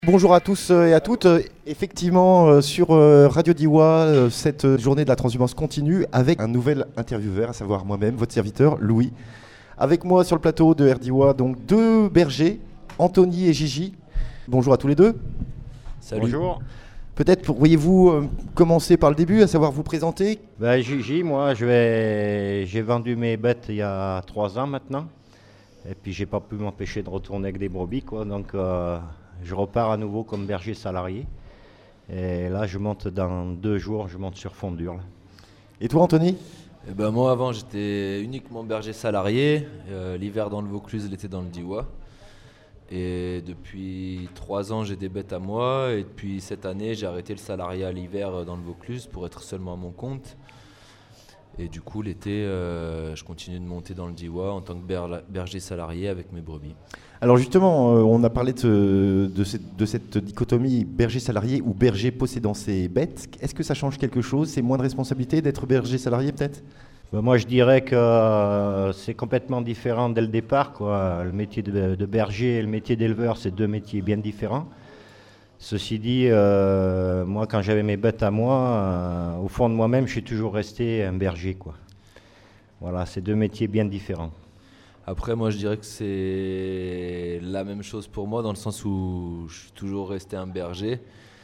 Bonjour à tous et à toutes. Effectivement, sur Radio Diois, cette journée de la transhumance continue avec un nouvel intervieweur, à savoir moi-même, votre serviteur, Louis. Avec moi sur le plateau de RDiwa, donc deux bergers, Anthony et Gigi. Bonjour à tous les deux. Salut. Bonjour. Peut-être pourriez-vous commencer par le début, à savoir vous présenter. Gigi, moi j'ai vendu mes bêtes il y a 3 ans maintenant. Et puis j'ai pas pu m'empêcher de retourner avec des brebis, quoi. Donc je repars à nouveau comme berger salarié. Et là je monte dans 2 jours, je monte sur Fondure. Et toi Anthony ? Moi avant j'étais uniquement berger salarié, l'hiver dans le Vaucluse, l'été dans le Diois. Et depuis 3 ans j'ai des bêtes à moi et depuis cette année j'ai arrêté le salariat l'hiver dans le Vaucluse pour être seulement à mon compte. Et du coup l'été je continue de monter dans le Diois en tant que berger salarié avec mes brebis. Alors justement, on a parlé de cette dichotomie berger-salarié ou berger possédant ses bêtes. Est-ce que ça change quelque chose ? C'est moins de responsabilité d'être berger salarié peut-être ? Moi je dirais que c'est complètement différent dès le départ, quoi. Le métier de berger et le métier d'éleveur, c'est 2 métiers bien différents. Ceci dit, moi quand j'avais mes bêtes à moi, au fond de moi-même, je suis toujours resté un berger, quoi. Voilà, c'est 2 métiers bien différents. Après moi je dirais que c'est la même chose pour moi dans le sens où je suis toujours resté un berger.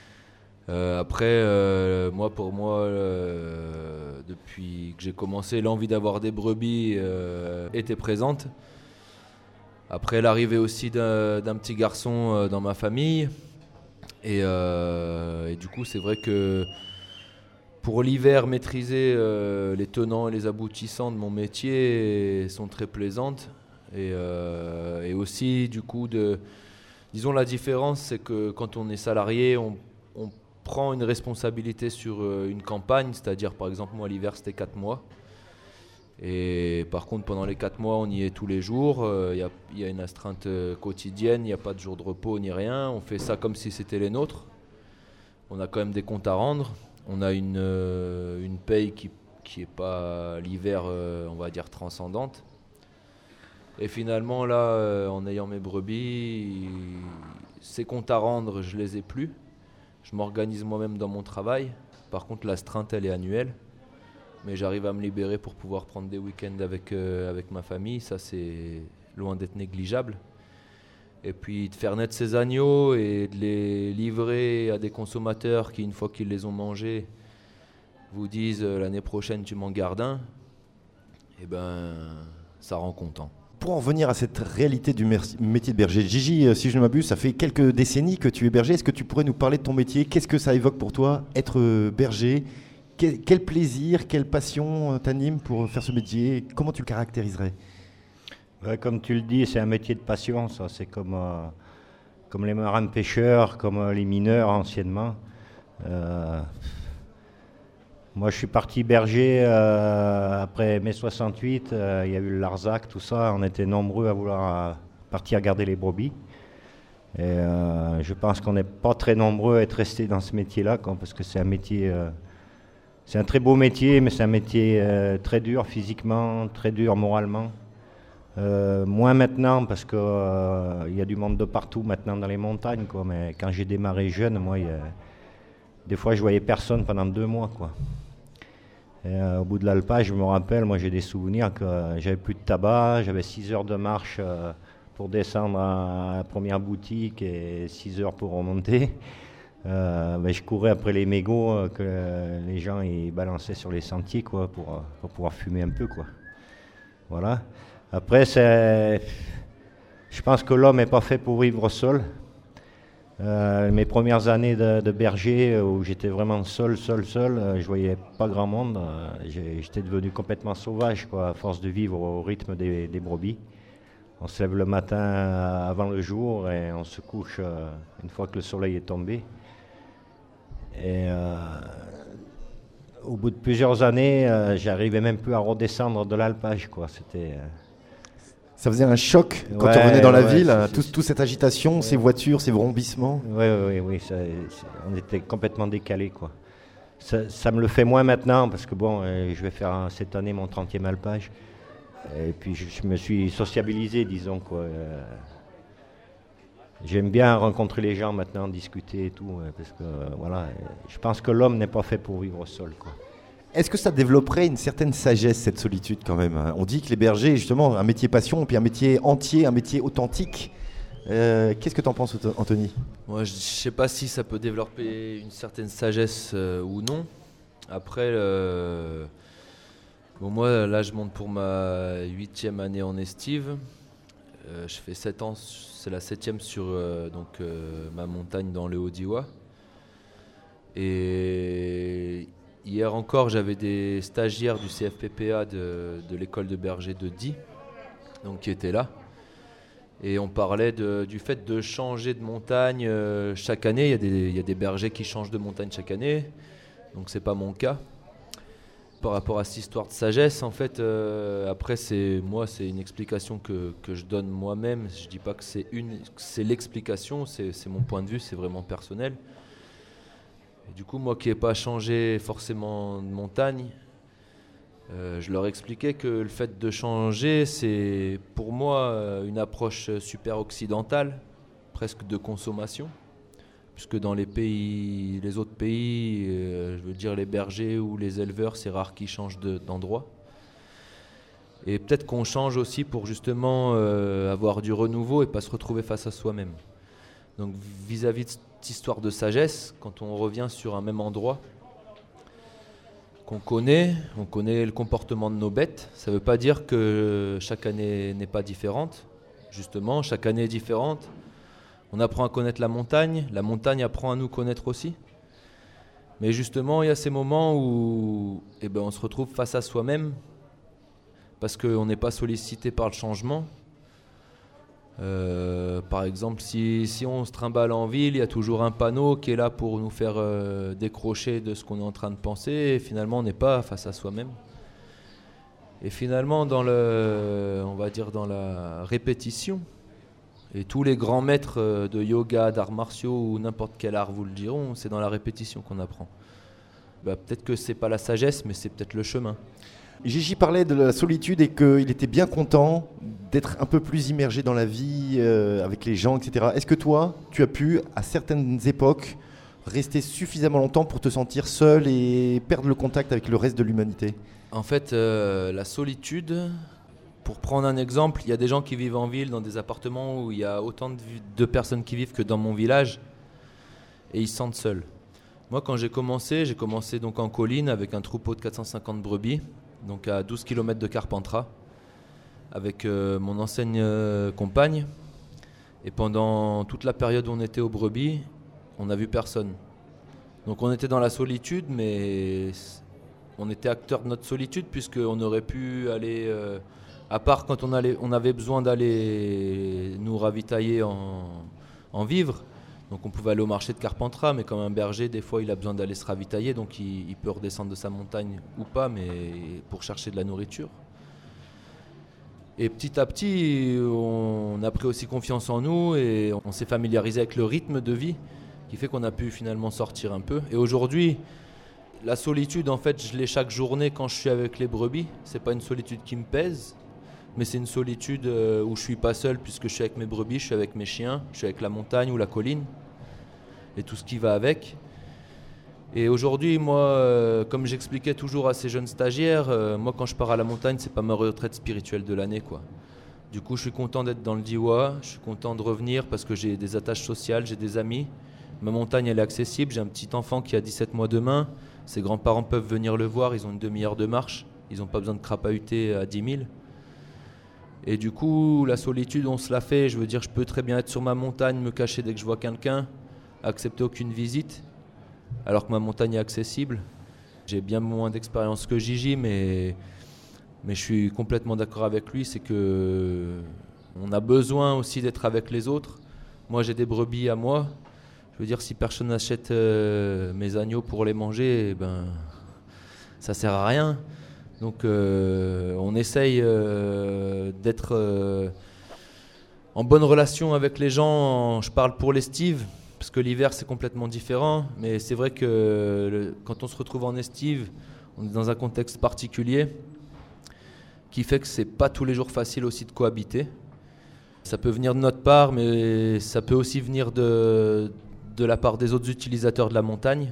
Pour moi, depuis que j'ai commencé, l'envie d'avoir des brebis était présente. Après l'arrivée aussi d'un petit garçon dans ma famille. Et du coup, c'est vrai que pour l'hiver, maîtriser les tenants et les aboutissants de mon métier sont très plaisantes. Et aussi, du coup, disons la différence, c'est que quand on est salarié, on prend une responsabilité sur une campagne, c'est-à-dire par exemple moi l'hiver c'était 4 mois et par contre pendant les 4 mois on y est tous les jours, y a une astreinte quotidienne, il n'y a pas de jour de repos ni rien, on fait ça comme si c'était les nôtres, on a quand même des comptes à rendre, on a une paye qui est pas l'hiver on va dire transcendante et finalement là en ayant mes brebis, ces comptes à rendre je les ai plus. Je m'organise moi-même dans mon travail. Par contre, l'astreinte, elle est annuelle. Mais j'arrive à me libérer pour pouvoir prendre des week-ends avec ma famille. Ça, c'est loin d'être négligeable. Et puis, de faire naître ces agneaux et de les livrer à des consommateurs qui, une fois qu'ils les ont mangés, vous disent l'année prochaine, tu m'en gardes un. Ça rend content. Pour en revenir à cette réalité du métier de berger, Gigi, si je ne m'abuse, ça fait quelques décennies que tu es berger. Est-ce que tu pourrais nous parler de ton métier ? Qu'est-ce que ça évoque pour toi, être berger ? Quel plaisir, quelle passion t'anime pour faire ce métier ? Comment tu le caractériserais ? Comme tu le dis, c'est un métier de passion, ça. C'est comme les marins-pêcheurs, comme les mineurs anciennement. Moi, je suis parti berger après mai 68. Il y a eu le Larzac, tout ça. On était nombreux à vouloir partir garder les brebis. Et je pense qu'on n'est pas très nombreux à être restés dans ce métier-là, parce que c'est un métier, c'est un très beau métier, mais c'est un métier très dur physiquement, très dur moralement. Moins maintenant, parce qu'il y a du monde de partout maintenant dans les montagnes, quoi. Mais quand j'ai démarré jeune, moi, des fois, je voyais personne pendant 2 mois, quoi. Et, au bout de l'alpage, je me rappelle, moi j'ai des souvenirs que j'avais plus de tabac, j'avais 6 heures de marche pour descendre à la première boutique et 6 heures pour remonter. Je courais après les mégots que les gens ils balançaient sur les sentiers, quoi, pour pouvoir fumer un peu, quoi. Voilà. Après, je pense que l'homme n'est pas fait pour vivre seul. Mes premières années de berger où j'étais vraiment seul, je voyais pas grand monde. J'étais devenu complètement sauvage, quoi, à force de vivre au rythme des brebis. On se lève le matin avant le jour et on se couche une fois que le soleil est tombé. Et au bout de plusieurs années, j'arrivais même plus à redescendre de l'alpage, quoi. Ça faisait un choc quand tu revenais dans la ville, toute cette agitation, ces voitures, ces vrombissements. Oui, on était complètement décalés, quoi. Ça me le fait moins maintenant, parce que je vais faire cette année mon 30e alpage. Et puis je me suis sociabilisé, disons, quoi. J'aime bien rencontrer les gens maintenant, discuter et tout, parce que voilà, je pense que l'homme n'est pas fait pour vivre seul, quoi. Est-ce que ça développerait une certaine sagesse, cette solitude quand même, hein? On dit que les bergers, justement, un métier passion, puis un métier entier, un métier authentique. Qu'est-ce que tu en penses, Anthony? Moi, je ne sais pas si ça peut développer une certaine sagesse ou non. Après, bon, moi, là, je monte pour ma 8e année en estive. Je fais 7 ans, c'est la 7e sur ma montagne dans le Haut-Diois. Et hier encore, j'avais des stagiaires du CFPPA de l'école de berger de Die, donc qui étaient là. Et on parlait du fait de changer de montagne chaque année. Il y a des bergers qui changent de montagne chaque année, donc c'est pas mon cas. Par rapport à cette histoire de sagesse, en fait, après c'est une explication que je donne moi-même. Je dis pas que c'est l'explication, c'est mon point de vue, c'est vraiment personnel. Et du coup, moi qui n'ai pas changé forcément de montagne, je leur expliquais que le fait de changer, c'est pour moi une approche super occidentale, presque de consommation. Puisque dans les autres pays, je veux dire les bergers ou les éleveurs, c'est rare qu'ils changent d'endroit. Et peut-être qu'on change aussi pour justement avoir du renouveau et pas se retrouver face à soi-même. Donc vis-à-vis de cette histoire de sagesse, quand on revient sur un même endroit qu'on connaît, on connaît le comportement de nos bêtes, ça ne veut pas dire que chaque année n'est pas différente. Justement, chaque année est différente. On apprend à connaître la montagne apprend à nous connaître aussi. Mais justement, il y a ces moments où on se retrouve face à soi-même parce qu'on n'est pas sollicité par le changement. Par exemple, si on se trimballe en ville, il y a toujours un panneau qui est là pour nous faire décrocher de ce qu'on est en train de penser. Et finalement, on n'est pas face à soi-même. Et finalement, dans la répétition, et tous les grands maîtres de yoga, d'arts martiaux ou n'importe quel art vous le diront, c'est dans la répétition qu'on apprend. Peut-être que c'est pas la sagesse, mais c'est peut-être le chemin. Gigi parlait de la solitude et qu'il était bien content d'être un peu plus immergé dans la vie, avec les gens, etc. Est-ce que toi, tu as pu, à certaines époques, rester suffisamment longtemps pour te sentir seul et perdre le contact avec le reste de l'humanité? En fait, la solitude... Pour prendre un exemple, il y a des gens qui vivent en ville dans des appartements où il y a autant de personnes qui vivent que dans mon village et ils se sentent seuls. Moi, quand j'ai commencé donc en colline avec un troupeau de 450 brebis, donc à 12 km de Carpentras, avec mon ancienne compagne. Et pendant toute la période où on était aux brebis, on n'a vu personne. Donc on était dans la solitude, mais on était acteur de notre solitude puisqu'on aurait pu aller... à part quand on avait besoin d'aller nous ravitailler en vivres. Donc on pouvait aller au marché de Carpentras, mais comme un berger, des fois il a besoin d'aller se ravitailler, donc il peut redescendre de sa montagne ou pas, mais pour chercher de la nourriture. Et petit à petit, on a pris aussi confiance en nous et on s'est familiarisé avec le rythme de vie qui fait qu'on a pu finalement sortir un peu. Et aujourd'hui, la solitude, en fait, je l'ai chaque journée quand je suis avec les brebis. C'est pas une solitude qui me pèse, mais c'est une solitude où je suis pas seul puisque je suis avec mes brebis, je suis avec mes chiens, je suis avec la montagne ou la colline et tout ce qui va avec. Et aujourd'hui, moi, comme j'expliquais toujours à ces jeunes stagiaires, moi quand je pars à la montagne, c'est pas ma retraite spirituelle de l'année, quoi. Du coup, je suis content d'être dans le Diois, je suis content de revenir parce que j'ai des attaches sociales, j'ai des amis. Ma montagne, elle est accessible, j'ai un petit enfant qui a 17 mois demain, ses grands-parents peuvent venir le voir, ils ont une demi-heure de marche, ils n'ont pas besoin de crapahuter à 10 000. Et du coup, la solitude, on se la fait. Je veux dire, je peux très bien être sur ma montagne, me cacher dès que je vois quelqu'un, accepter aucune visite, alors que ma montagne est accessible. J'ai bien moins d'expérience que Gigi, mais je suis complètement d'accord avec lui. C'est que on a besoin aussi d'être avec les autres. Moi, j'ai des brebis à moi. Je veux dire, si personne n'achète mes agneaux pour les manger, ça sert à rien. Donc on essaye d'être en bonne relation avec les gens. Je parle pour l'estive, parce que l'hiver c'est complètement différent. Mais c'est vrai que quand on se retrouve en estive, on est dans un contexte particulier qui fait que c'est pas tous les jours facile aussi de cohabiter. Ça peut venir de notre part, mais ça peut aussi venir de la part des autres utilisateurs de la montagne.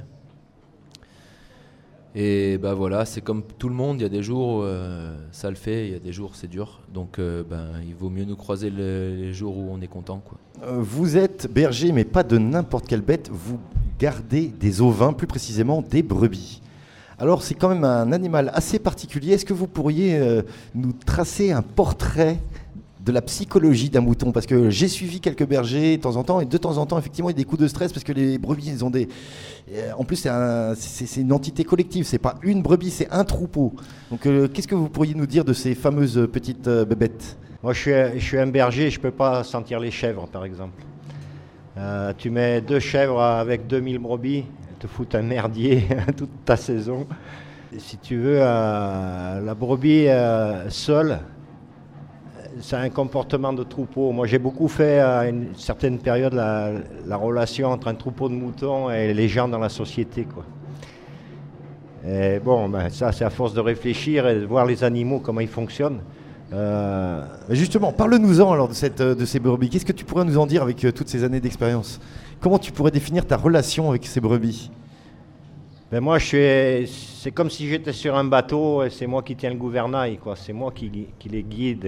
Et bah voilà, c'est comme tout le monde, il y a des jours ça le fait, il y a des jours c'est dur. Donc il vaut mieux nous croiser les jours où on est content, quoi. Vous êtes berger, mais pas de n'importe quelle bête. Vous gardez des ovins, plus précisément des brebis. Alors c'est quand même un animal assez particulier. Est-ce que vous pourriez nous tracer un portrait de la psychologie d'un mouton? Parce que j'ai suivi quelques bergers de temps en temps, et de temps en temps, effectivement, il y a des coups de stress parce que les brebis, ils ont des... En plus, c'est une entité collective, c'est pas une brebis, c'est un troupeau. Donc, qu'est-ce que vous pourriez nous dire de ces fameuses petites bébêtes? Moi, je suis un berger, je peux pas sentir les chèvres, par exemple. Tu mets 2 chèvres avec 2000 brebis, elles te foutent un merdier toute ta saison. Et si tu veux, la brebis seule, c'est un comportement de troupeau. Moi, j'ai beaucoup fait à une certaine période la relation entre un troupeau de moutons et les gens dans la société, quoi. Et bon, ça, c'est à force de réfléchir et de voir les animaux, comment ils fonctionnent. Justement, parle-nous-en alors de ces brebis. Qu'est-ce que tu pourrais nous en dire avec toutes ces années d'expérience? Comment tu pourrais définir ta relation avec ces brebis? Moi, c'est comme si j'étais sur un bateau et c'est moi qui tiens le gouvernail, quoi. C'est moi qui les guide,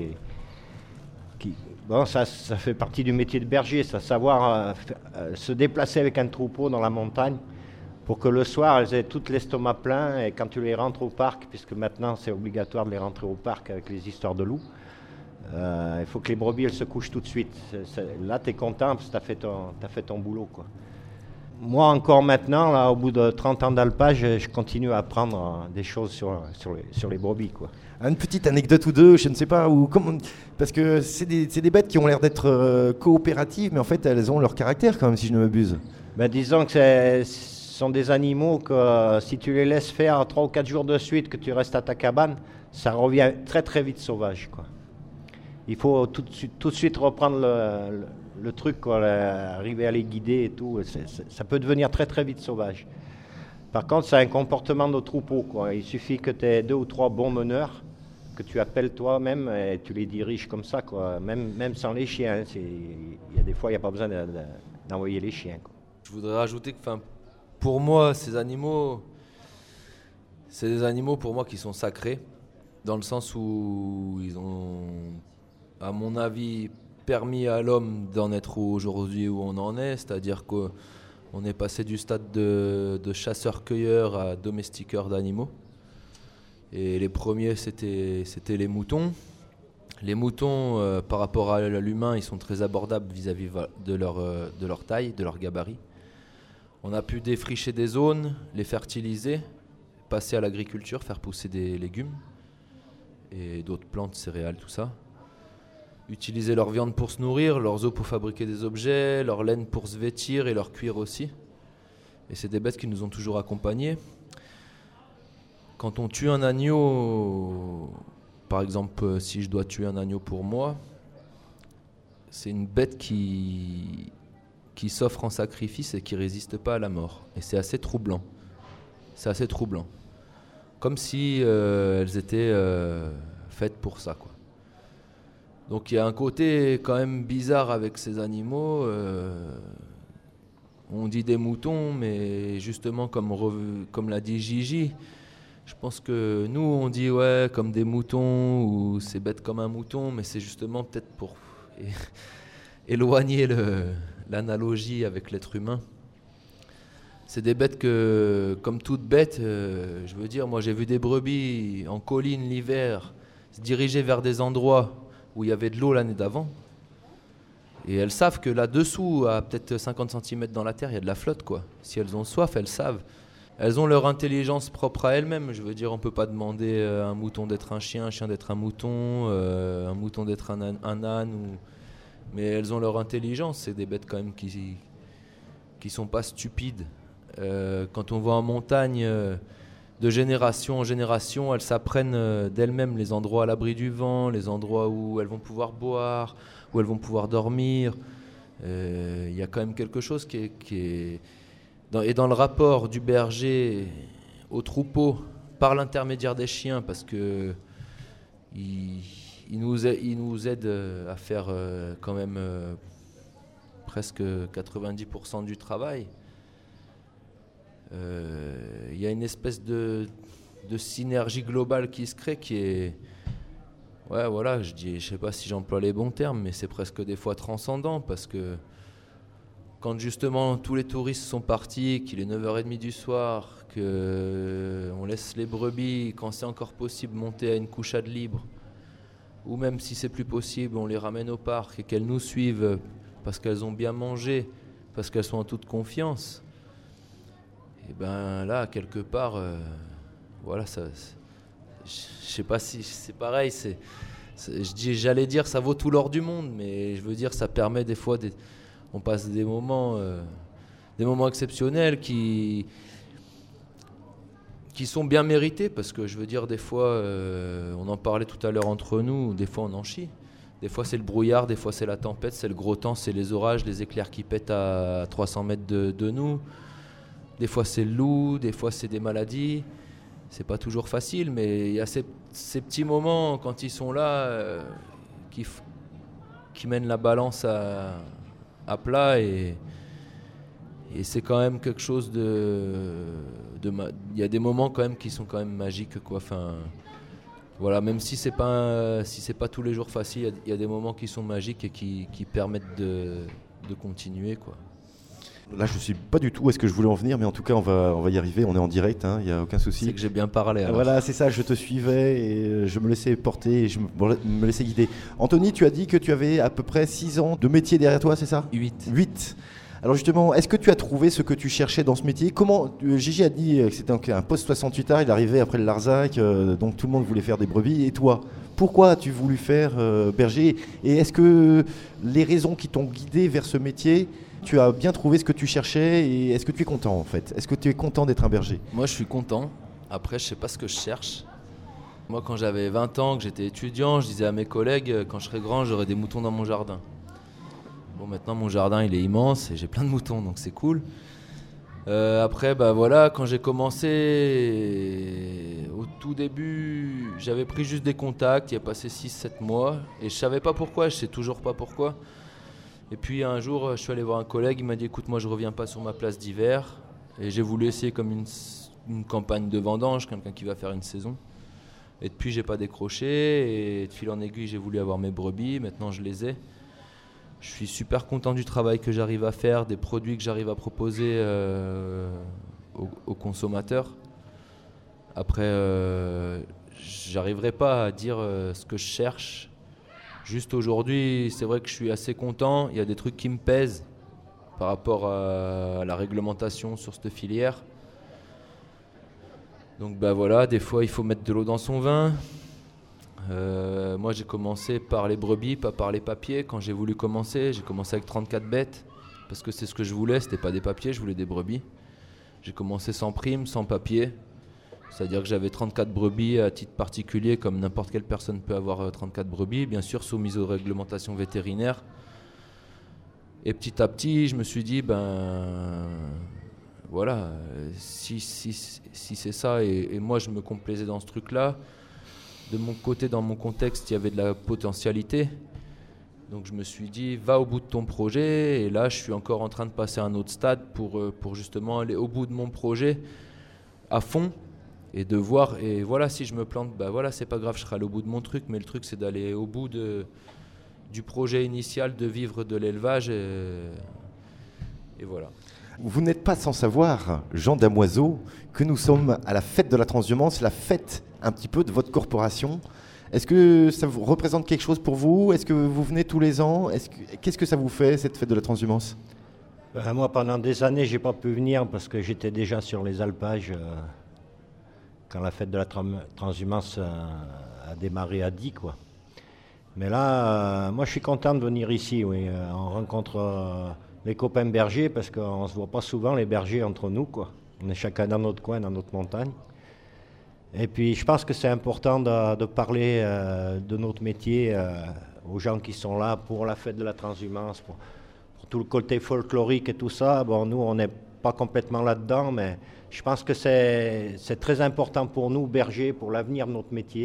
Bon, ça fait partie du métier de berger, ça, savoir se déplacer avec un troupeau dans la montagne pour que le soir, elles aient toutes l'estomac plein, et quand tu les rentres au parc, puisque maintenant c'est obligatoire de les rentrer au parc avec les histoires de loups, il faut que les brebis elles se couchent tout de suite. Là, tu es content parce que tu as fait ton boulot, quoi. Moi, encore maintenant, là, au bout de 30 ans d'alpage, je continue à apprendre des choses sur les brebis, quoi. Une petite anecdote ou deux, je ne sais pas, parce que c'est des bêtes qui ont l'air d'être coopératives, mais en fait, elles ont leur caractère quand même, si je ne m'abuse. Disons que ce sont des animaux que si tu les laisses faire 3 ou 4 jours de suite, que tu restes à ta cabane, ça revient très très vite sauvage, quoi. Il faut tout de suite reprendre le truc, quoi, arriver à les guider et tout. Ça peut devenir très très vite sauvage. Par contre, c'est un comportement de troupeau, quoi. Il suffit que tu aies 2 ou 3 bons meneurs, que tu appelles toi-même et tu les diriges comme ça, quoi. Même sans les chiens. Il y a des fois, il n'y a pas besoin d'envoyer les chiens, quoi. Je voudrais rajouter que pour moi, ces animaux, c'est des animaux pour moi qui sont sacrés, dans le sens où ils ont, à mon avis, permis à l'homme d'en être aujourd'hui où on en est, c'est-à-dire qu'on est passé du stade de chasseur-cueilleur à domestiqueur d'animaux. Et les premiers, c'était les moutons. Les moutons, par rapport à l'humain, ils sont très abordables vis-à-vis de leur taille, de leur gabarit. On a pu défricher des zones, les fertiliser, passer à l'agriculture, faire pousser des légumes et d'autres plantes, céréales, tout ça. Utiliser leur viande pour se nourrir, leurs os pour fabriquer des objets, leur laine pour se vêtir et leur cuir aussi. Et c'est des bêtes qui nous ont toujours accompagnés. Quand on tue un agneau, par exemple, si je dois tuer un agneau pour moi, c'est une bête qui s'offre en sacrifice et qui ne résiste pas à la mort. Et c'est assez troublant. C'est assez troublant. Comme si elles étaient faites pour ça, quoi. Donc il y a un côté quand même bizarre avec ces animaux. On dit des moutons, mais justement comme l'a dit Gigi, je pense que nous on dit ouais comme des moutons ou c'est bête comme un mouton, mais c'est justement peut-être pour éloigner l'analogie avec l'être humain. C'est des bêtes que, comme toute bête, je veux dire, moi j'ai vu des brebis en colline l'hiver se diriger vers des endroits où il y avait de l'eau l'année d'avant. Et elles savent que là-dessous, à peut-être 50 cm dans la terre, il y a de la flotte, quoi. Si elles ont soif, elles savent. Elles ont leur intelligence propre à elles-mêmes. Je veux dire, on ne peut pas demander à un mouton d'être un chien d'être un mouton d'être un âne. Mais elles ont leur intelligence. C'est des bêtes quand même qui sont pas stupides. Quand on va en montagne, de génération en génération, elles s'apprennent d'elles-mêmes les endroits à l'abri du vent, les endroits où elles vont pouvoir boire, où elles vont pouvoir dormir. Il y a quand même quelque chose qui est dans le rapport du berger au troupeau par l'intermédiaire des chiens, parce que il nous aide à faire quand même presque 90% du travail. Il y a une espèce de synergie globale qui se crée qui est... Ouais, voilà, je sais pas si j'emploie les bons termes, mais c'est presque des fois transcendant parce que quand justement tous les touristes sont partis, qu'il est 9h30 du soir, qu'on laisse les brebis, quand c'est encore possible, monter à une couchade libre, ou même si c'est plus possible, on les ramène au parc et qu'elles nous suivent parce qu'elles ont bien mangé, parce qu'elles sont en toute confiance, et ben là, quelque part, voilà, ça... Je sais pas si c'est pareil, j'allais dire ça vaut tout l'or du monde, mais je veux dire ça permet des fois, on passe des moments exceptionnels qui sont bien mérités, parce que je veux dire des fois, on en parlait tout à l'heure entre nous, des fois on en chie. Des fois c'est le brouillard, des fois c'est la tempête, c'est le gros temps, c'est les orages, les éclairs qui pètent à 300 mètres de nous. Des fois c'est le loup, des fois c'est des maladies. C'est pas toujours facile, mais il y a ces petits moments quand ils sont là qui mènent la balance à plat et c'est quand même quelque chose il y a des moments quand même qui sont quand même magiques, quoi. Enfin, voilà, même si c'est pas tous les jours facile, il y a des moments qui sont magiques et qui permettent de continuer, quoi. Là, je ne sais pas du tout où est-ce que je voulais en venir, mais en tout cas, on va y arriver. On est en direct, il n'y a aucun souci. C'est que j'ai bien parlé. Alors. Voilà, c'est ça, je te suivais et je me laissais porter et je me laissais guider. Anthony, tu as dit que tu avais à peu près 6 ans de métier derrière toi, c'est ça ? 8. Alors justement, est-ce que tu as trouvé ce que tu cherchais dans ce métier ? Comment Gigi a dit que c'était un poste 68 heures, il arrivait après le Larzac, donc tout le monde voulait faire des brebis. Et toi, pourquoi as-tu voulu faire berger ? Et est-ce que les raisons qui t'ont guidé vers ce métier, tu as bien trouvé ce que tu cherchais et est-ce que tu es content en fait ? Est-ce que tu es content d'être un berger ? Moi je suis content, après je sais pas ce que je cherche. Moi quand j'avais 20 ans, que j'étais étudiant, je disais à mes collègues, quand je serai grand j'aurai des moutons dans mon jardin. Bon maintenant mon jardin il est immense et j'ai plein de moutons donc c'est cool. Après bah voilà, quand j'ai commencé, au tout début j'avais pris juste des contacts, il y a passé 6-7 mois et je savais pas pourquoi, je sais toujours pas pourquoi. Et puis un jour, je suis allé voir un collègue, il m'a dit écoute, moi je reviens pas sur ma place d'hiver. Et j'ai voulu essayer comme une campagne de vendange, quelqu'un qui va faire une saison. Et depuis, j'ai pas décroché. Et de fil en aiguille, j'ai voulu avoir mes brebis. Maintenant, je les ai. Je suis super content du travail que j'arrive à faire, des produits que j'arrive à proposer aux consommateurs. Après, j'arriverai pas à dire ce que je cherche. Juste aujourd'hui, c'est vrai que je suis assez content. Il y a des trucs qui me pèsent par rapport à la réglementation sur cette filière. Donc bah voilà, des fois il faut mettre de l'eau dans son vin. Moi j'ai commencé par les brebis, pas par les papiers. Quand j'ai voulu commencer, j'ai commencé avec 34 bêtes parce que c'est ce que je voulais, c'était pas des papiers, je voulais des brebis. J'ai commencé sans prime, sans papier. C'est-à-dire que j'avais 34 brebis à titre particulier, comme n'importe quelle personne peut avoir 34 brebis, bien sûr soumises aux réglementations vétérinaires. Et petit à petit, je me suis dit, voilà, si c'est ça, et moi je me complaisais dans ce truc-là, de mon côté, dans mon contexte, il y avait de la potentialité. Donc je me suis dit, va au bout de ton projet, et là je suis encore en train de passer à un autre stade pour justement aller au bout de mon projet à fond. Et de voir, et voilà, si je me plante, voilà, c'est pas grave, je serai allé au bout de mon truc, mais le truc c'est d'aller au bout du projet initial, de vivre de l'élevage, et voilà. Vous n'êtes pas sans savoir, Jean Damoiseau, que nous sommes à la fête de la transhumance, la fête un petit peu de votre corporation. Est-ce que ça vous représente quelque chose pour vous ? Est-ce que vous venez tous les ans ? Qu'est-ce que ça vous fait, cette fête de la transhumance ? Moi, pendant des années, j'ai pas pu venir parce que j'étais déjà sur les alpages quand la fête de la transhumance a démarré à Die, quoi. Mais là, moi, je suis content de venir ici, oui. On rencontre les copains bergers parce qu'on ne se voit pas souvent, les bergers, entre nous, quoi. On est chacun dans notre coin, dans notre montagne. Et puis, je pense que c'est important de parler de notre métier aux gens qui sont là pour la fête de la transhumance, pour tout le côté folklorique et tout ça. Bon, nous, on n'est pas complètement là-dedans, mais je pense que c'est très important pour nous, bergers, pour l'avenir de notre métier,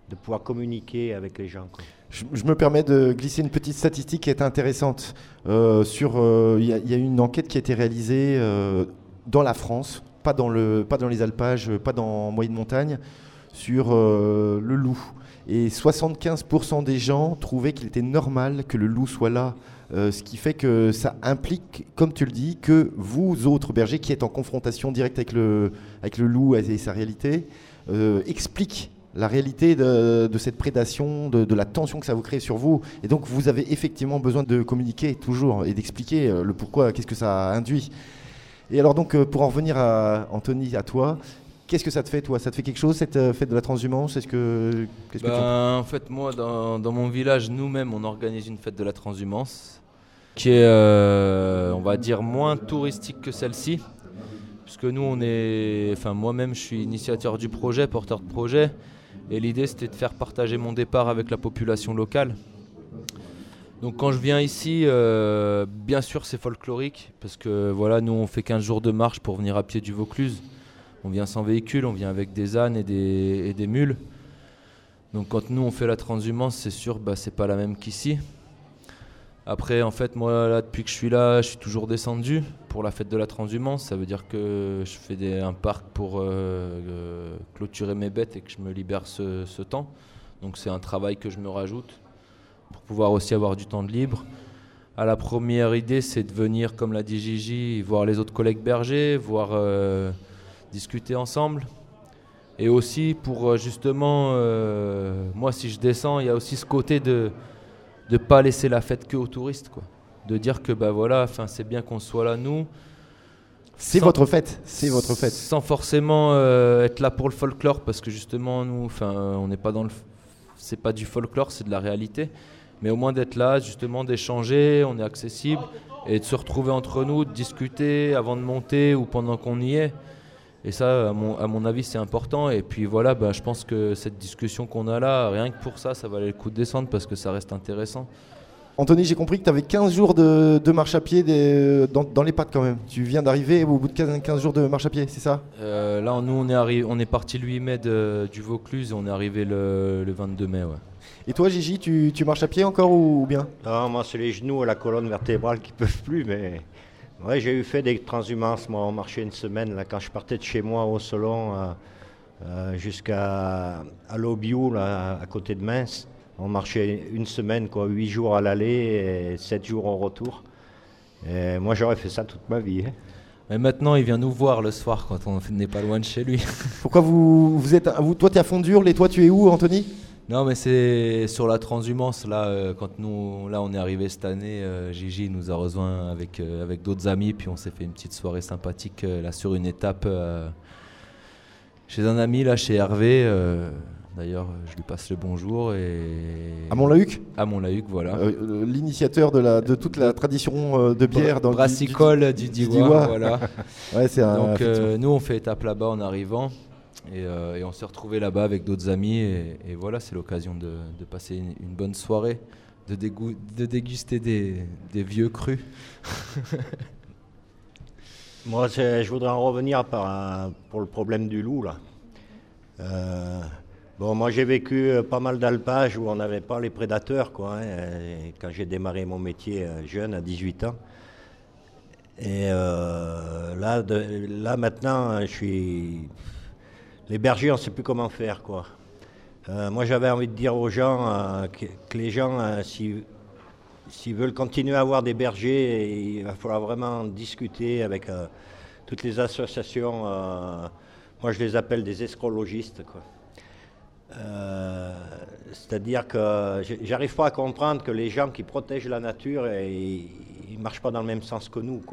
de pouvoir communiquer avec les gens, quoi. Je me permets de glisser une petite statistique qui est intéressante. Il y a une enquête qui a été réalisée dans la France, pas dans les alpages, pas dans moyenne montagne, sur le loup. Et 75% des gens trouvaient qu'il était normal que le loup soit là. Ce qui fait que ça implique, comme tu le dis, que vous autres bergers qui êtes en confrontation directe avec le loup et sa réalité, expliquent la réalité de cette prédation, de la tension que ça vous crée sur vous. Et donc vous avez effectivement besoin de communiquer toujours et d'expliquer le pourquoi, qu'est-ce que ça induit. Et alors donc pour en revenir à Anthony, à toi, qu'est-ce que ça te fait, toi? Ça te fait quelque chose, cette fête de la transhumance? Qu'est-ce que En fait, moi, dans mon village, nous-mêmes, on organise une fête de la transhumance qui est, on va dire, moins touristique que celle-ci. Puisque nous, moi-même, je suis initiateur du projet, porteur de projet. Et l'idée, c'était de faire partager mon départ avec la population locale. Donc quand je viens ici, bien sûr, c'est folklorique. Parce que voilà, nous, on fait 15 jours de marche pour venir à pied du Vaucluse. On vient sans véhicule, on vient avec des ânes et des mules. Donc quand nous on fait la transhumance, c'est sûr, c'est pas la même qu'ici. Après, en fait, moi là, depuis que je suis là, je suis toujours descendu pour la fête de la transhumance. Ça veut dire que je fais un parc pour clôturer mes bêtes et que je me libère ce temps. Donc c'est un travail que je me rajoute pour pouvoir aussi avoir du temps de libre. À la première idée, c'est de venir, comme l'a dit Gigi, voir les autres collègues bergers, discuter ensemble. Et aussi pour justement, moi si je descends, il y a aussi ce côté de ne pas laisser la fête que aux touristes, quoi. De dire que c'est bien qu'on soit là, nous. C'est votre fête, c'est votre fête. Sans forcément être là pour le folklore, parce que justement, nous, on n'est pas c'est pas du folklore, c'est de la réalité. Mais au moins d'être là, justement, d'échanger, on est accessible, et de se retrouver entre nous, de discuter avant de monter ou pendant qu'on y est. Et ça, à mon avis, c'est important. Et puis voilà, je pense que cette discussion qu'on a là, rien que pour ça, ça valait le coup de descendre parce que ça reste intéressant. Anthony, j'ai compris que tu avais 15 jours de marche à pied dans les pattes quand même. Tu viens d'arriver au bout de 15 jours de marche à pied, c'est ça? Là, nous, on est parti le 8 mai du Vaucluse et on est arrivé le 22 mai. Ouais. Et toi, Gigi, tu marches à pied encore ou bien? Non, moi, c'est les genoux et la colonne vertébrale qui ne peuvent plus, mais... Ouais, j'ai fait des transhumances, moi, on marchait une semaine, là, quand je partais de chez moi au Solon jusqu'à l'Aubiou, là, à côté de Mince. On marchait une semaine, 8 jours à l'aller et 7 jours au retour. Et moi, j'aurais fait ça toute ma vie. Hein. Mais maintenant, il vient nous voir le soir quand on n'est pas loin de chez lui. Pourquoi vous êtes... Toi, tu es à Fondurle et toi, tu es où, Anthony? Non, mais c'est sur la transhumance, là, quand nous, là, on est arrivé cette année, Gigi nous a rejoint avec d'autres amis, puis on s'est fait une petite soirée sympathique, là, sur une étape, chez un ami, là, chez Hervé, d'ailleurs, je lui passe le bonjour, et... À Montlahuc ? À Montlahuc, voilà. L'initiateur de toute la tradition de bière dans brassicole du Diois, voilà. Ouais, donc, nous, on fait étape là-bas en arrivant. Et on s'est retrouvés là-bas avec d'autres amis et voilà, c'est l'occasion de passer une bonne soirée, de déguster des vieux crus. Moi, je voudrais en revenir pour le problème du loup, là. Moi, j'ai vécu pas mal d'alpages où on n'avait pas les prédateurs, quand j'ai démarré mon métier jeune, à 18 ans. Et là, maintenant, les bergers, on ne sait plus comment faire, moi, j'avais envie de dire aux gens que les gens, s'ils veulent continuer à avoir des bergers, il va falloir vraiment discuter avec toutes les associations. Moi, je les appelle des escrologistes, c'est-à-dire que j'arrive pas à comprendre que les gens qui protègent la nature, ils ne marchent pas dans le même sens que nous,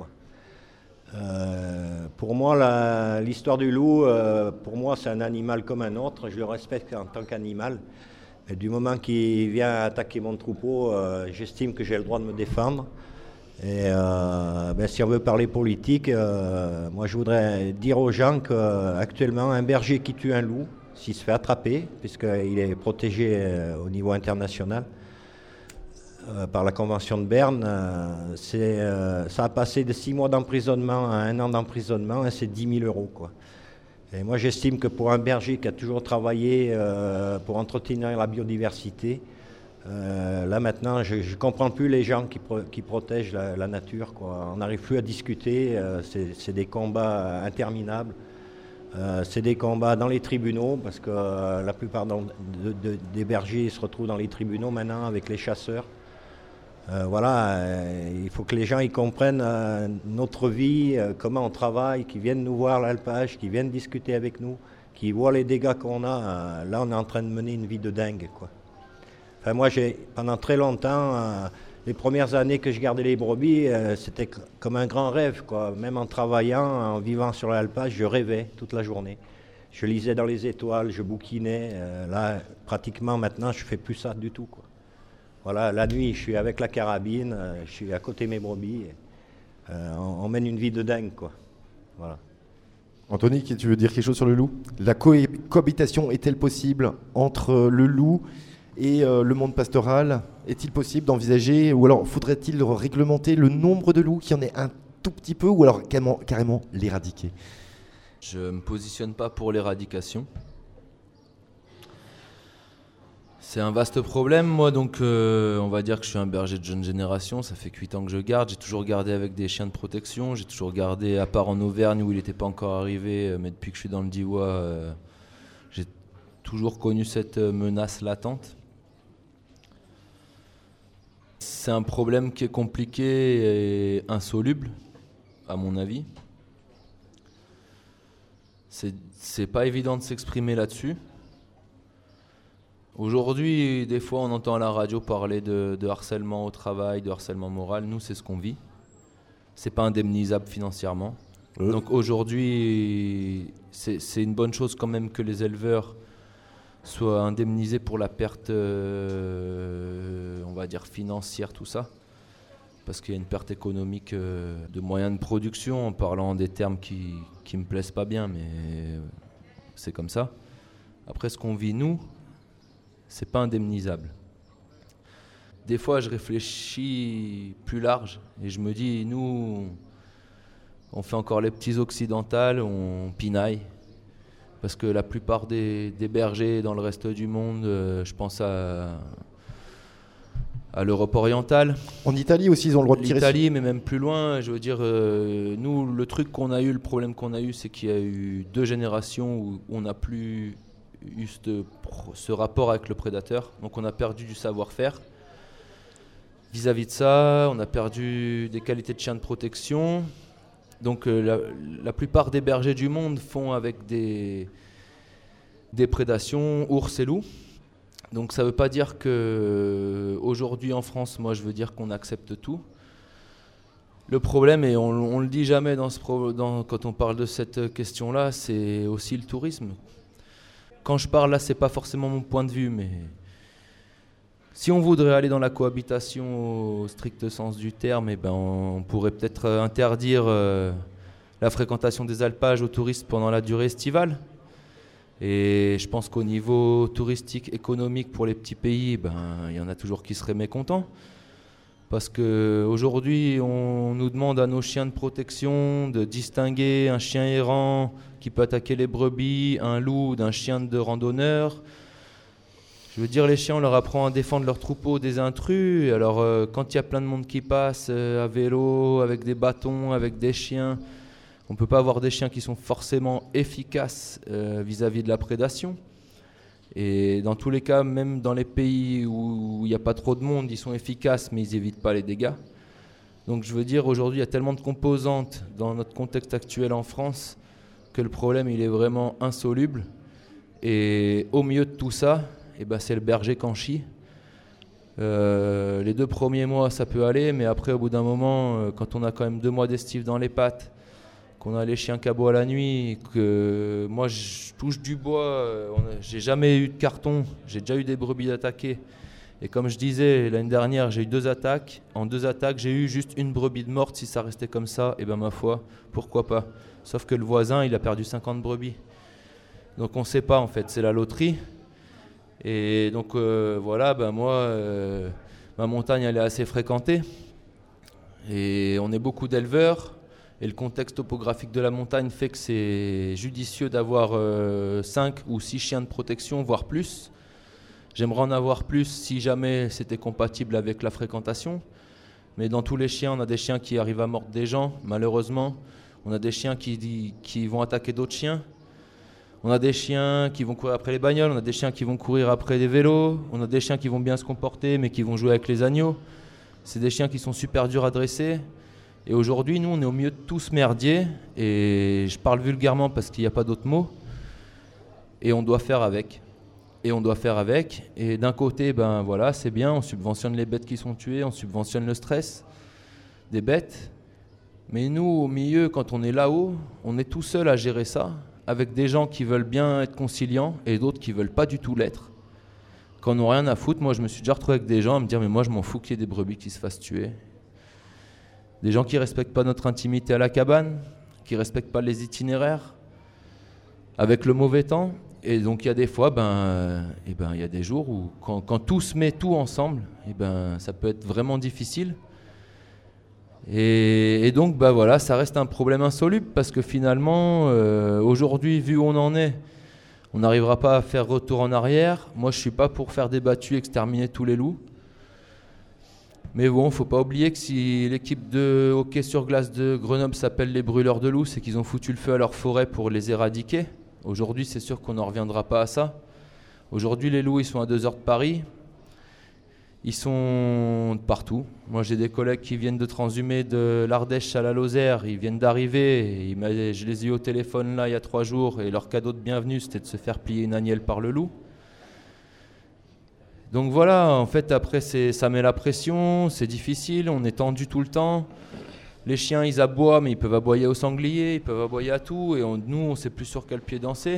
Pour moi, l'histoire du loup, pour moi, c'est un animal comme un autre. Je le respecte en tant qu'animal. Et du moment qu'il vient attaquer mon troupeau, j'estime que j'ai le droit de me défendre. Et si on veut parler politique, moi, je voudrais dire aux gens qu'actuellement, un berger qui tue un loup, s'il se fait attraper, puisqu'il est protégé au niveau international, par la Convention de Berne, ça a passé de 6 mois d'emprisonnement à 1 an d'emprisonnement et c'est 10 000 €. Et moi, j'estime que pour un berger qui a toujours travaillé pour entretenir la biodiversité, là maintenant, je ne comprends plus les gens qui protègent la nature, quoi. On n'arrive plus à discuter, c'est des combats interminables. C'est des combats dans les tribunaux, parce que la plupart des bergers se retrouvent dans les tribunaux maintenant avec les chasseurs. Il faut que les gens ils comprennent notre vie, comment on travaille, qu'ils viennent nous voir l'alpage, qu'ils viennent discuter avec nous, qu'ils voient les dégâts qu'on a. Là, on est en train de mener une vie de dingue, quoi. Enfin, moi, pendant très longtemps, les premières années que je gardais les brebis, c'était comme un grand rêve, quoi. Même en travaillant, en vivant sur l'alpage, je rêvais toute la journée. Je lisais dans les étoiles, je bouquinais. Là, pratiquement maintenant, je ne fais plus ça du tout, quoi. Voilà, la nuit, je suis avec la carabine, je suis à côté de mes brebis. On mène une vie de dingue, quoi. Voilà. Anthony, tu veux dire quelque chose sur le loup? La cohabitation est-elle possible entre le loup et le monde pastoral? Est-il possible d'envisager, ou alors faudrait-il réglementer le nombre de loups, qu'il y en ait un tout petit peu, ou alors carrément l'éradiquer? Je ne me positionne pas pour l'éradication. C'est un vaste problème, moi, donc on va dire que je suis un berger de jeune génération, ça fait 8 ans que je garde, j'ai toujours gardé avec des chiens de protection, j'ai toujours gardé, à part en Auvergne où il n'était pas encore arrivé, mais depuis que je suis dans le Diois, j'ai toujours connu cette menace latente. C'est un problème qui est compliqué et insoluble, à mon avis. C'est pas évident de s'exprimer là-dessus. Aujourd'hui, des fois, on entend à la radio parler de harcèlement au travail, de harcèlement moral. Nous, c'est ce qu'on vit. C'est pas indemnisable financièrement. Donc aujourd'hui, c'est une bonne chose quand même que les éleveurs soient indemnisés pour la perte, on va dire financière, tout ça. Parce qu'il y a une perte économique de moyens de production, en parlant des termes qui me plaisent pas bien, mais c'est comme ça. Après, ce qu'on vit, nous, c'est pas indemnisable. Des fois, je réfléchis plus large et je me dis, nous, on fait encore les petits occidentales, on pinaille. Parce que la plupart des bergers dans le reste du monde, je pense à l'Europe orientale. En Italie aussi, ils ont le droit de tirer. L'Italie, mais même plus loin, je veux dire, nous, le truc qu'on a eu, le problème qu'on a eu, c'est qu'il y a eu 2 générations où on n'a plus eu ce rapport avec le prédateur. Donc on a perdu du savoir-faire. Vis-à-vis de ça, on a perdu des qualités de chien de protection. Donc la plupart des bergers du monde font avec des prédations, ours et loups. Donc ça ne veut pas dire qu'aujourd'hui en France, moi je veux dire qu'on accepte tout. Le problème, et on ne le dit jamais quand on parle de cette question-là, c'est aussi le tourisme. Quand je parle là, c'est pas forcément mon point de vue, mais si on voudrait aller dans la cohabitation au strict sens du terme, eh ben on pourrait peut-être interdire la fréquentation des alpages aux touristes pendant la durée estivale. Et je pense qu'au niveau touristique, économique pour les petits pays, il y en a toujours qui seraient mécontents. Parce qu'aujourd'hui, on nous demande à nos chiens de protection de distinguer un chien errant qui peut attaquer les brebis, un loup d'un chien de randonneur. Je veux dire, les chiens, on leur apprend à défendre leur troupeau des intrus. Alors, quand il y a plein de monde qui passe à vélo, avec des bâtons, avec des chiens, on ne peut pas avoir des chiens qui sont forcément efficaces vis-à-vis de la prédation. Et dans tous les cas, même dans les pays où il n'y a pas trop de monde, ils sont efficaces, mais ils n'évitent pas les dégâts. Donc je veux dire, aujourd'hui, il y a tellement de composantes dans notre contexte actuel en France que le problème, il est vraiment insoluble. Et au milieu de tout ça, c'est le berger qui en chie. Les 2 premiers mois, ça peut aller, mais après, au bout d'un moment, quand on a quand même 2 mois d'estive dans les pattes, qu'on a les chiens cabots à la nuit, que moi je touche du bois, j'ai jamais eu de carton, j'ai déjà eu des brebis attaquées. Et comme je disais, l'année dernière, j'ai eu 2 attaques. En 2 attaques, j'ai eu juste une brebis de morte. Si ça restait comme ça, ma foi, pourquoi pas. Sauf que le voisin, il a perdu 50 brebis. Donc on ne sait pas en fait, c'est la loterie. Et donc moi, ma montagne, elle est assez fréquentée. Et on est beaucoup d'éleveurs. Et le contexte topographique de la montagne fait que c'est judicieux d'avoir 5 ou 6 chiens de protection, voire plus. J'aimerais en avoir plus si jamais c'était compatible avec la fréquentation. Mais dans tous les chiens, on a des chiens qui arrivent à mordre des gens, malheureusement. On a des chiens qui vont attaquer d'autres chiens. On a des chiens qui vont courir après les bagnoles, on a des chiens qui vont courir après des vélos, on a des chiens qui vont bien se comporter mais qui vont jouer avec les agneaux. C'est des chiens qui sont super durs à dresser. Et aujourd'hui, nous, on est au milieu de tout ce merdier. Et je parle vulgairement parce qu'il n'y a pas d'autre mot. Et on doit faire avec. Et d'un côté, ben voilà, c'est bien, on subventionne les bêtes qui sont tuées, on subventionne le stress des bêtes. Mais nous, au milieu, quand on est là-haut, on est tout seul à gérer ça, avec des gens qui veulent bien être conciliants et d'autres qui ne veulent pas du tout l'être. Quand on n'a rien à foutre, moi je me suis déjà retrouvé avec des gens à me dire mais moi je m'en fous qu'il y ait des brebis qui se fassent tuer. Des gens qui ne respectent pas notre intimité à la cabane, qui ne respectent pas les itinéraires, avec le mauvais temps. Et donc il y a des fois, il y a des jours où quand tout se met tout ensemble, ça peut être vraiment difficile. Et donc voilà, ça reste un problème insoluble parce que finalement, aujourd'hui, vu où on en est, on n'arrivera pas à faire retour en arrière. Moi, je ne suis pas pour faire des battues, exterminer tous les loups. Mais bon, il ne faut pas oublier que si l'équipe de hockey sur glace de Grenoble s'appelle les brûleurs de loups, c'est qu'ils ont foutu le feu à leur forêt pour les éradiquer. Aujourd'hui, c'est sûr qu'on n'en reviendra pas à ça. Aujourd'hui, les loups, ils sont à 2 heures de Paris. Ils sont de partout. Moi, j'ai des collègues qui viennent de transhumer de l'Ardèche à la Lozère. Ils viennent d'arriver. Je les ai eu au téléphone là il y a 3 jours. Et leur cadeau de bienvenue, c'était de se faire plier une agnelle par le loup. Donc voilà, en fait, après, ça met la pression. C'est difficile. On est tendu tout le temps. Les chiens, ils aboient, mais ils peuvent aboyer au sanglier. Ils peuvent aboyer à tout. Et nous, on ne sait plus sur quel pied danser.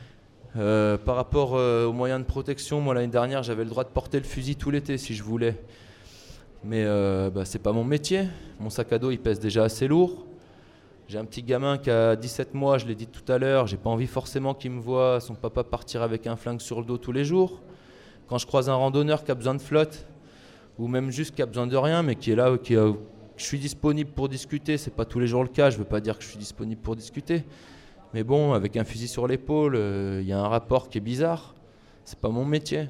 Par rapport aux moyens de protection, moi l'année dernière j'avais le droit de porter le fusil tout l'été si je voulais. Mais c'est pas mon métier. Mon sac à dos il pèse déjà assez lourd. J'ai un petit gamin qui a 17 mois, je l'ai dit tout à l'heure, j'ai pas envie forcément qu'il me voie son papa partir avec un flingue sur le dos tous les jours. Quand je croise un randonneur qui a besoin de flotte, ou même juste qui a besoin de rien, mais qui est là, je suis disponible pour discuter, c'est pas tous les jours le cas, je veux pas dire que je suis disponible pour discuter. Mais bon, avec un fusil sur l'épaule, y a un rapport qui est bizarre. C'est pas mon métier.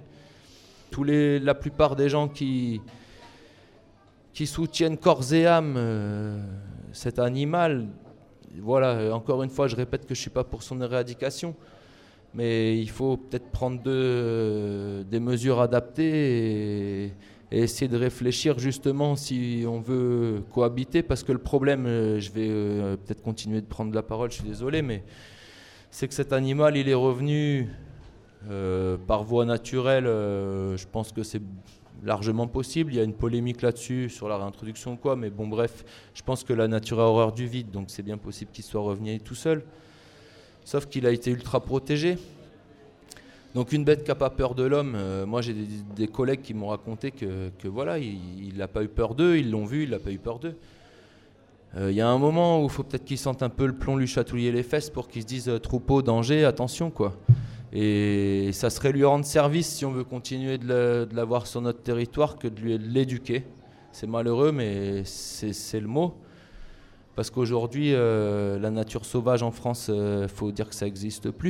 La plupart des gens qui soutiennent corps et âme cet animal, voilà, encore une fois, je répète que je suis pas pour son éradication, mais il faut peut-être prendre des mesures adaptées et essayer de réfléchir justement si on veut cohabiter, parce que le problème, je vais peut-être continuer de prendre la parole, je suis désolé, mais c'est que cet animal, il est revenu par voie naturelle, je pense que c'est largement possible, il y a une polémique là-dessus sur la réintroduction ou quoi, mais bon bref, je pense que la nature a horreur du vide, donc c'est bien possible qu'il soit revenu tout seul, sauf qu'il a été ultra protégé. Donc une bête qui n'a pas peur de l'homme, moi j'ai des collègues qui m'ont raconté que voilà, il n'a pas eu peur d'eux, ils l'ont vu, il n'a pas eu peur d'eux. Il y a un moment où il faut peut-être qu'ils sentent un peu le plomb lui chatouiller les fesses pour qu'ils se disent troupeau, danger, attention quoi. Et ça serait lui rendre service si on veut continuer de l'avoir sur notre territoire que de l'éduquer. C'est malheureux mais c'est le mot. Parce qu'aujourd'hui la nature sauvage en France, faut dire que ça n'existe plus.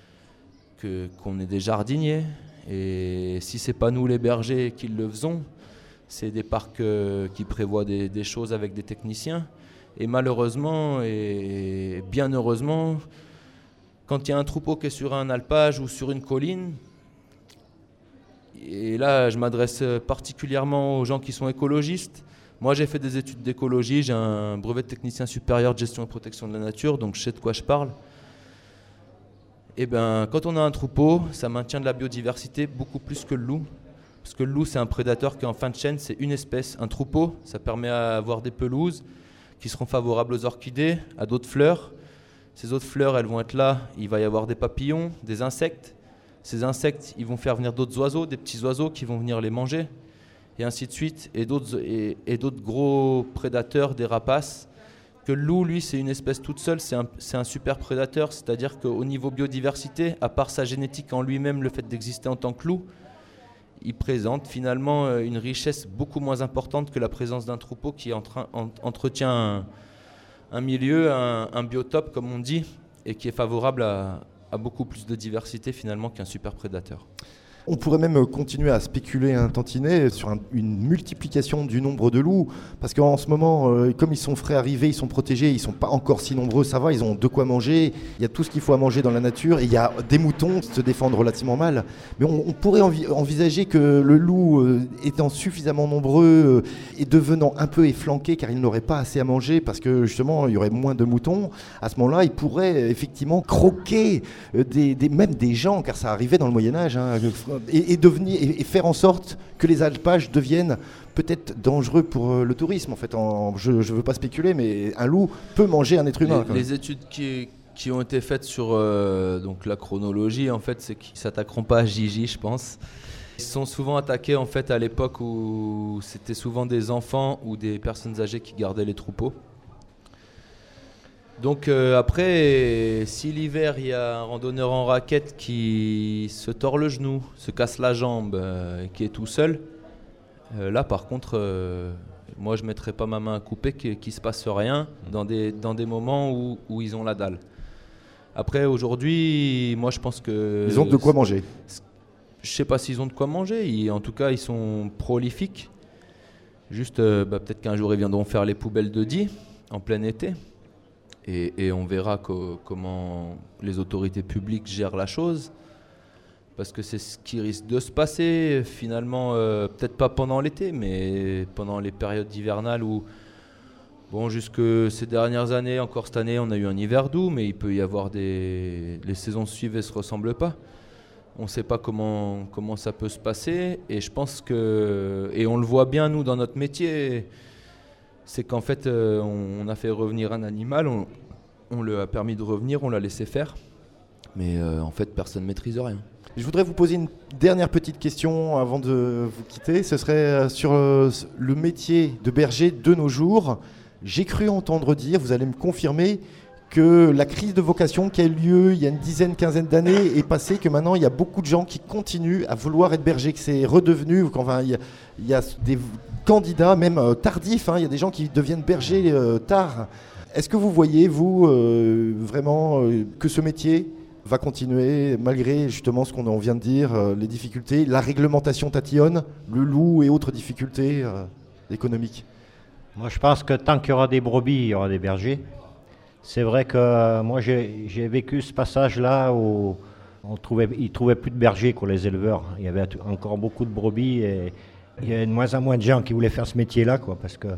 Qu'on est des jardiniers, et si c'est pas nous les bergers qui le faisons, c'est des parcs qui prévoient des choses avec des techniciens, et malheureusement et bien heureusement, quand il y a un troupeau qui est sur un alpage ou sur une colline, et là je m'adresse particulièrement aux gens qui sont écologistes. Moi j'ai fait des études d'écologie, j'ai un brevet de technicien supérieur de gestion et protection de la nature, donc je sais de quoi je parle. Eh bien, quand on a un troupeau, ça maintient de la biodiversité beaucoup plus que le loup. Parce que le loup, c'est un prédateur qui est en fin de chaîne, c'est une espèce. Un troupeau, ça permet d'avoir des pelouses qui seront favorables aux orchidées, à d'autres fleurs. Ces autres fleurs, elles vont être là, il va y avoir des papillons, des insectes. Ces insectes, ils vont faire venir d'autres oiseaux, des petits oiseaux qui vont venir les manger, et ainsi de suite. Et d'autres gros prédateurs, des rapaces. Que le loup, lui, c'est une espèce toute seule, c'est un super prédateur, c'est-à-dire qu'au niveau biodiversité, à part sa génétique en lui-même, le fait d'exister en tant que loup, il présente finalement une richesse beaucoup moins importante que la présence d'un troupeau qui entretient un milieu, un biotope comme on dit, et qui est favorable à beaucoup plus de diversité finalement qu'un super prédateur. On pourrait même continuer à spéculer un tantinet sur une multiplication du nombre de loups, parce qu'en ce moment, comme ils sont frais arrivés, ils sont protégés, ils ne sont pas encore si nombreux, ça va, ils ont de quoi manger, il y a tout ce qu'il faut à manger dans la nature, et il y a des moutons qui se défendent relativement mal. Mais on pourrait envisager que le loup, étant suffisamment nombreux et devenant un peu efflanqué, car il n'aurait pas assez à manger, parce que justement, il y aurait moins de moutons, à ce moment-là, il pourrait effectivement croquer même des gens, car ça arrivait dans le Moyen-Âge, hein, et faire en sorte que les alpages deviennent peut-être dangereux pour le tourisme. En fait, je ne veux pas spéculer, mais un loup peut manger un être humain. Les études qui ont été faites sur donc la chronologie, en fait, c'est qu'ils ne s'attaqueront pas à Gigi, je pense. Ils sont souvent attaqués en fait, à l'époque où c'était souvent des enfants ou des personnes âgées qui gardaient les troupeaux. Donc après, si l'hiver, il y a un randonneur en raquette qui se tord le genou, se casse la jambe, qui est tout seul, là par contre, moi je ne mettrai pas ma main à couper, qu'il ne se passe rien dans des moments où ils ont la dalle. Après, aujourd'hui, moi je pense que... Ils ont de quoi manger. Je ne sais pas s'ils ont de quoi manger, en tout cas ils sont prolifiques. Juste, peut-être qu'un jour ils viendront faire les poubelles de Die en plein été. Et on verra comment les autorités publiques gèrent la chose, parce que c'est ce qui risque de se passer finalement, peut-être pas pendant l'été, mais pendant les périodes hivernales où, jusque ces dernières années, encore cette année, on a eu un hiver doux, mais il peut y avoir les saisons suivantes ne se ressemblent pas. On ne sait pas comment ça peut se passer, et je pense et on le voit bien nous dans notre métier. C'est qu'en fait, on a fait revenir un animal, on lui a permis de revenir, on l'a laissé faire, mais en fait, personne ne maîtrise rien. Je voudrais vous poser une dernière petite question avant de vous quitter. Ce serait sur le métier de berger de nos jours. J'ai cru entendre dire, vous allez me confirmer, que la crise de vocation qui a eu lieu il y a une quinzaine d'années est passée, que maintenant il y a beaucoup de gens qui continuent à vouloir être berger, que c'est redevenu, enfin, il y a des candidats même tardifs, hein, il y a des gens qui deviennent bergers tard. Est-ce que vous voyez, vous, vraiment que ce métier va continuer malgré justement ce qu'on vient de dire, les difficultés, la réglementation tatillonne, le loup et autres difficultés économiques? Moi je pense que tant qu'il y aura des brebis, il y aura des bergers. C'est vrai que moi j'ai vécu ce passage-là où ils ne trouvaient plus de bergers, les éleveurs. Il y avait encore beaucoup de brebis et il y avait de moins en moins de gens qui voulaient faire ce métier-là, parce que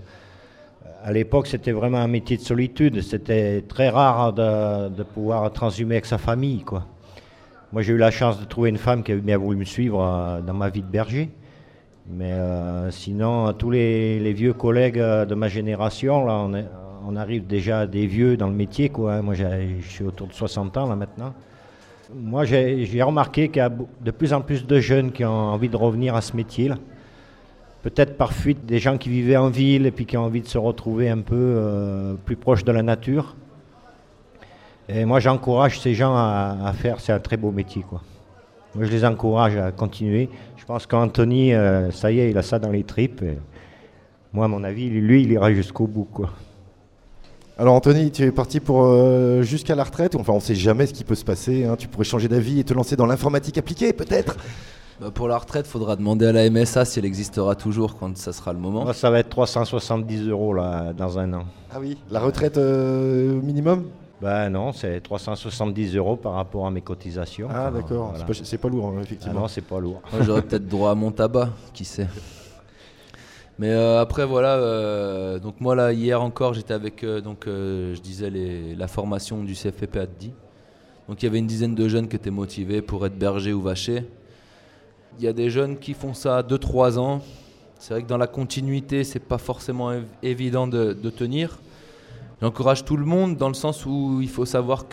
à l'époque c'était vraiment un métier de solitude. C'était très rare de pouvoir transhumer avec sa famille, Moi j'ai eu la chance de trouver une femme qui avait bien voulu me suivre dans ma vie de berger. Mais sinon, tous les vieux collègues de ma génération, là, on arrive déjà à des vieux dans le métier, Moi, je suis autour de 60 ans, là, maintenant. Moi, j'ai remarqué qu'il y a de plus en plus de jeunes qui ont envie de revenir à ce métier-là. Peut-être par fuite des gens qui vivaient en ville et puis qui ont envie de se retrouver un peu plus proche de la nature. Et moi, j'encourage ces gens à faire, c'est un très beau métier, Moi, je les encourage à continuer. Je pense qu'Anthony, ça y est, il a ça dans les tripes. Et moi, à mon avis, lui, il ira jusqu'au bout, Alors Anthony, tu es parti pour jusqu'à la retraite. Enfin, on ne sait jamais ce qui peut se passer. Hein. Tu pourrais changer d'avis et te lancer dans l'informatique appliquée, peut-être. Pour la retraite, il faudra demander à la MSA si elle existera toujours quand ça sera le moment. Moi, ça va être 370 € là, dans un an. Ah oui, la retraite minimum ? Non, c'est 370 € par rapport à mes cotisations. Ah d'accord, voilà. C'est pas lourd, effectivement. Ah non, c'est pas lourd. Moi, j'aurais peut-être droit à mon tabac, qui sait. Mais après voilà, donc moi là hier encore j'étais avec je disais la formation du CFPP à Die. Donc il y avait une dizaine de jeunes qui étaient motivés pour être berger ou vacher. Il y a des jeunes qui font ça 2-3 ans. C'est vrai que dans la continuité c'est pas forcément évident de tenir. J'encourage tout le monde dans le sens où il faut savoir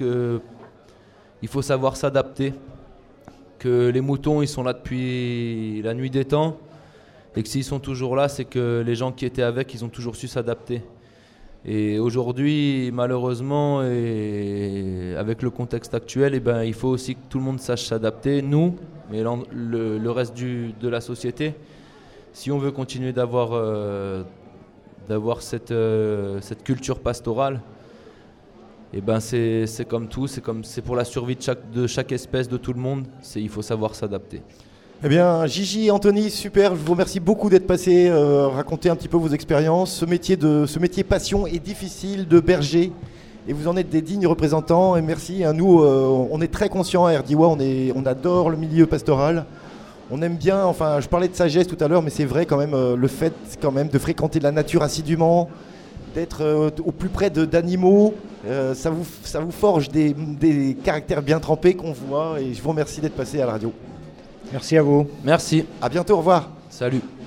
s'adapter. Que les moutons ils sont là depuis la nuit des temps. Et que s'ils sont toujours là, c'est que les gens qui étaient avec, ils ont toujours su s'adapter. Et aujourd'hui, malheureusement, et avec le contexte actuel, il faut aussi que tout le monde sache s'adapter. Nous, mais le reste de la société, si on veut continuer d'avoir cette culture pastorale, Et ben c'est comme tout, c'est pour la survie de chaque espèce, de tout le monde. Il faut savoir s'adapter. Eh bien, Gigi, Anthony, super, je vous remercie beaucoup d'être passé, raconter un petit peu vos expériences. Ce métier passion et difficile de berger, et vous en êtes des dignes représentants, et merci. Nous, on est très conscients à RDY, on adore le milieu pastoral. On aime bien, enfin, je parlais de sagesse tout à l'heure, mais c'est vrai quand même, le fait quand même de fréquenter la nature assidûment, d'être au plus près d'animaux, ça vous forge des caractères bien trempés qu'on voit, et je vous remercie d'être passé à la radio. Merci à vous. Merci. À bientôt, au revoir. Salut.